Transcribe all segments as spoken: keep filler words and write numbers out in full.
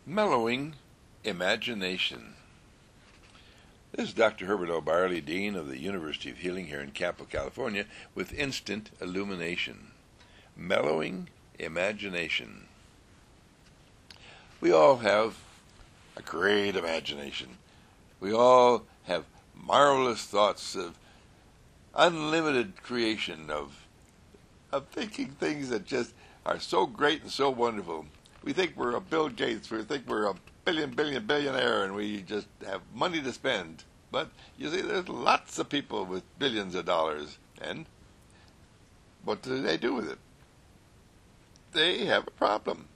Mellowing Imagination. This is Doctor Herbert O'Barley, Dean of the University of Healing here in Campo, California, with Instant Illumination. Mellowing Imagination. We all have a great imagination. We all have marvelous thoughts of unlimited creation, of, of thinking things that just are so great and so wonderful. We think we're a Bill Gates, we think we're a billion, billion, billionaire, and we just have money to spend. But you see, there's lots of people with billions of dollars, and what do they do with it? They have a problem.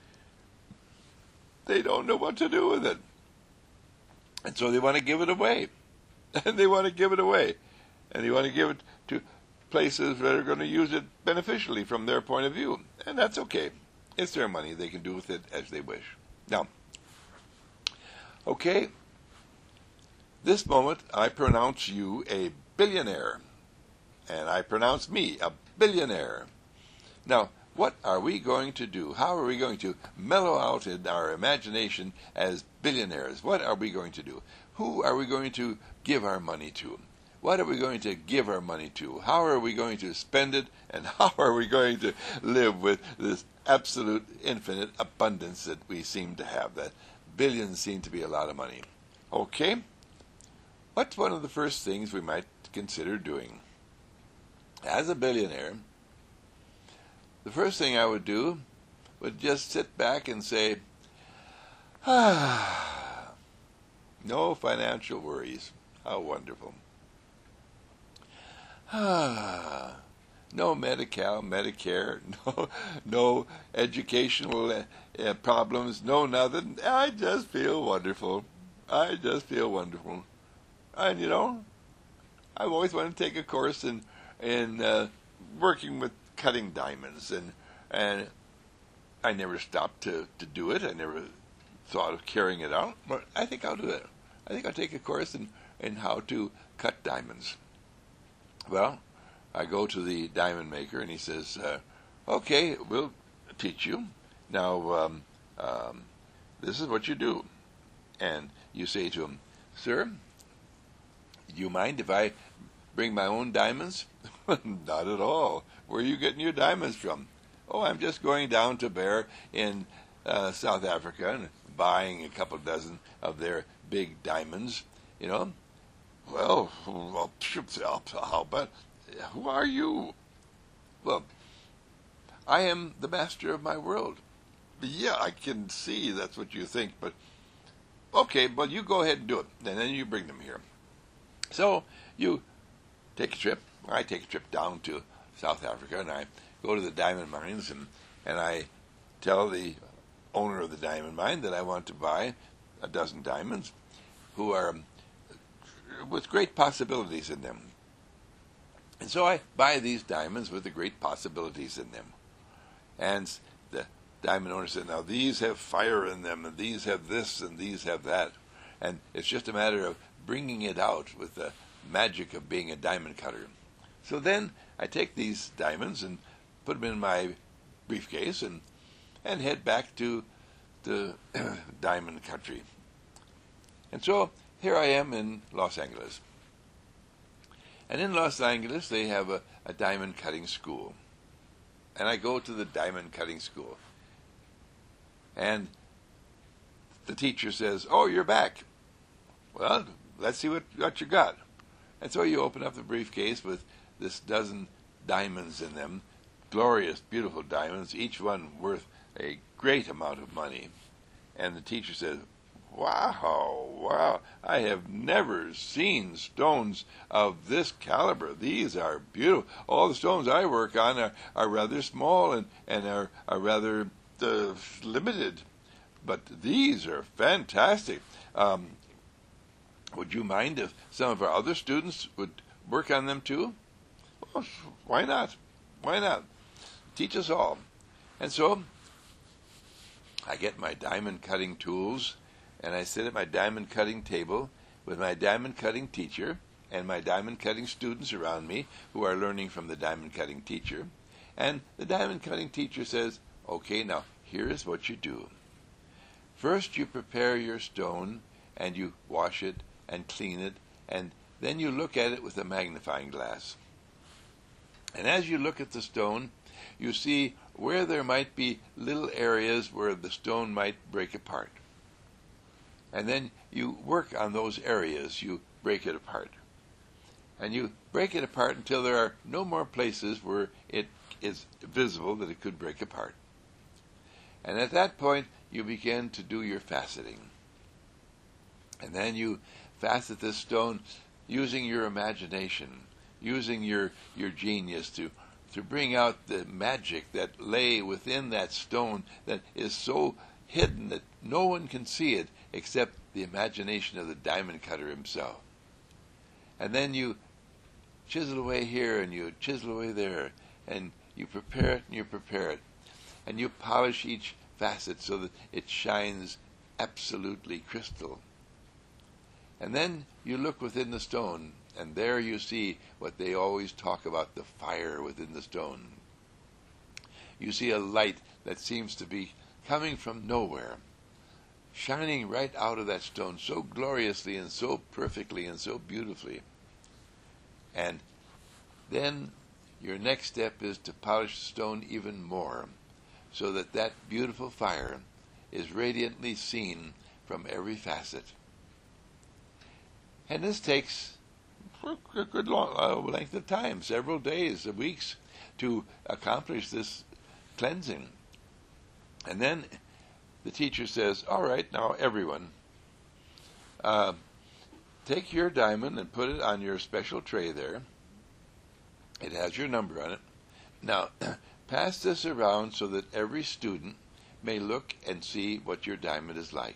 They don't know what to do with it. And so they want to give it away. And they want to give it away. And they want to give it to places that are going to use it beneficially from their point of view. And that's okay. It's their money. They can do with it as they wish. Now, okay, this moment I pronounce you a billionaire. And I pronounce me a billionaire. Now, what are we going to do? How are we going to mellow out in our imagination as billionaires? What are we going to do? Who are we going to give our money to? What are we going to give our money to? How are we going to spend it? And how are we going to live with this absolute infinite abundance that we seem to have? That billions seem to be a lot of money. Okay? What's one of the first things we might consider doing? As a billionaire, the first thing I would do would just sit back and say, ah, no financial worries. How wonderful. Ah, no Medi-Cal, Medicare, no, no educational uh, problems, no nothing. I just feel wonderful. I just feel wonderful. And, you know, I've always wanted to take a course in, in uh, working with cutting diamonds, and and I never stopped to, to do it. I never thought of carrying it out, but I think I'll do it. I think I'll take a course in, in how to cut diamonds. Well, I go to the diamond maker, and he says, uh, okay, we'll teach you. Now, um, um, this is what you do. And you say to him, sir, do you mind if I bring my own diamonds? Not at all. Where are you getting your diamonds from? Oh, I'm just going down to Bear in uh, South Africa and buying a couple dozen of their big diamonds, you know. Well, how about, who are you? Well, I am the master of my world. Yeah, I can see that's what you think, but okay, but you go ahead and do it, and then you bring them here. So you take a trip. I take a trip down to South Africa, and I go to the diamond mines, and, and I tell the owner of the diamond mine that I want to buy a dozen diamonds who are with great possibilities in them. And so I buy these diamonds with the great possibilities in them. And the diamond owner said, now these have fire in them, and these have this, and these have that. And it's just a matter of bringing it out with the magic of being a diamond cutter. So then I take these diamonds and put them in my briefcase and and head back to the diamond country. And so here I am in Los Angeles. And in Los Angeles they have a, a diamond cutting school. And I go to the diamond cutting school. And the teacher says, oh, you're back. Well, let's see what, what you got. And so you open up the briefcase with this dozen diamonds in them, glorious, beautiful diamonds, each one worth a great amount of money. And the teacher says, wow, wow, I have never seen stones of this caliber. These are beautiful. All the stones I work on are, are rather small and, and are, are rather uh, limited. But these are fantastic. Um, would you mind if some of our other students would work on them too? Well, why not? Why not? Teach us all. And so I get my diamond cutting tools, and I sit at my diamond cutting table with my diamond cutting teacher and my diamond cutting students around me who are learning from the diamond cutting teacher. And the diamond cutting teacher says, okay, now here's what you do. First you prepare your stone, and you wash it and clean it, and then you look at it with a magnifying glass. And as you look at the stone, you see where there might be little areas where the stone might break apart. And then you work on those areas, you break it apart. And you break it apart until there are no more places where it is visible that it could break apart. And at that point, you begin to do your faceting. And then you facet this stone using your imagination, using your, your genius to, to bring out the magic that lay within that stone that is so hidden that no one can see it except the imagination of the diamond cutter himself. And then you chisel away here and you chisel away there, and you prepare it and you prepare it. And you polish each facet so that it shines absolutely crystal. And then you look within the stone, and there you see what they always talk about, the fire within the stone. You see a light that seems to be coming from nowhere, shining right out of that stone so gloriously and so perfectly and so beautifully. And then your next step is to polish the stone even more, so that that beautiful fire is radiantly seen from every facet. And this takes a good long uh, length of time, several days, weeks, to accomplish this cleansing. And then the teacher says, all right, now everyone, uh, take your diamond and put it on your special tray there. It has your number on it. Now, pass this around so that every student may look and see what your diamond is like.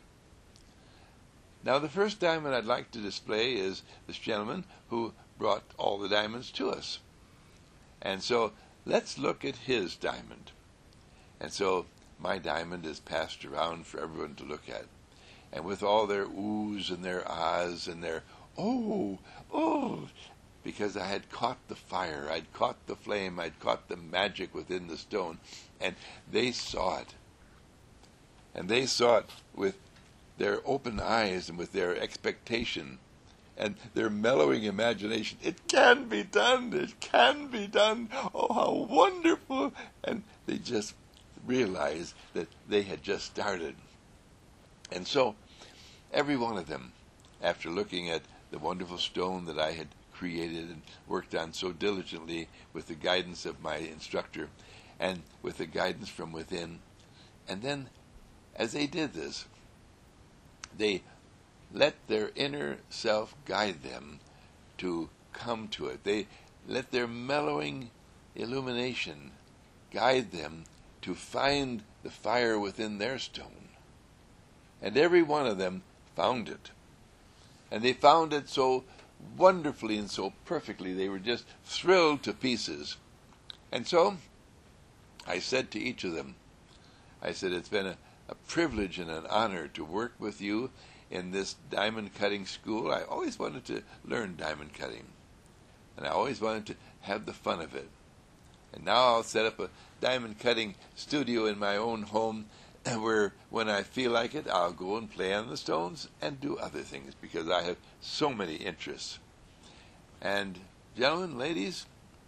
Now, the first diamond I'd like to display is this gentleman who brought all the diamonds to us. And so, let's look at his diamond. And so, my diamond is passed around for everyone to look at. And with all their oohs and their ahs and their oh, oh, because I had caught the fire, I'd caught the flame, I'd caught the magic within the stone, and they saw it. And they saw it with their open eyes and with their expectation and their mellowing imagination. It can be done, it can be done, oh, how wonderful. And they just realized that they had just started. And so, every one of them, after looking at the wonderful stone that I had created and worked on so diligently with the guidance of my instructor and with the guidance from within, and then as they did this, they let their inner self guide them to come to it. They let their mellowing illumination guide them to find the fire within their stone. And every one of them found it. And they found it so wonderfully and so perfectly. They were just thrilled to pieces. And so I said to each of them, I said, it's been a, a privilege and an honor to work with you in this diamond cutting school. I always wanted to learn diamond cutting. And I always wanted to have the fun of it. And now I'll set up a diamond cutting studio in my own home where when I feel like it, I'll go and play on the stones and do other things because I have so many interests. And gentlemen, ladies,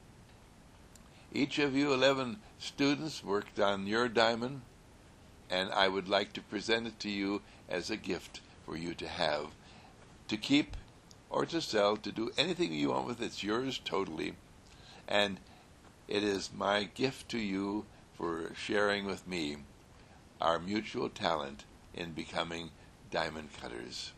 each of you eleven students worked on your diamond, and I would like to present it to you as a gift for you to have, to keep or to sell, to do anything you want with it. It's yours totally. And it is my gift to you for sharing with me our mutual talent in becoming diamond cutters.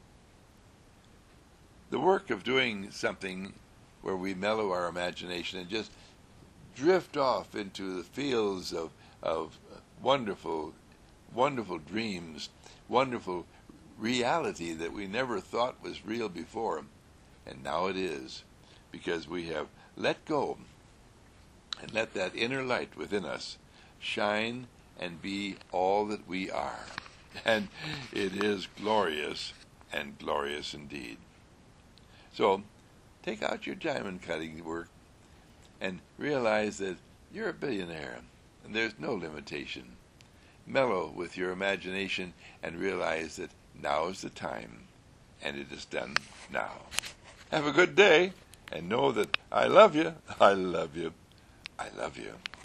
The work of doing something where we mellow our imagination and just drift off into the fields of, of wonderful, wonderful dreams, wonderful reality that we never thought was real before, and now it is, because we have let go and let that inner light within us shine and be all that we are. And it is glorious, and glorious indeed. So, take out your diamond cutting work and realize that you're a billionaire, and there's no limitation. mellow with your imagination and realize that now is the time, and it is done now. Have a good day, and know that I love you, I love you, I love you.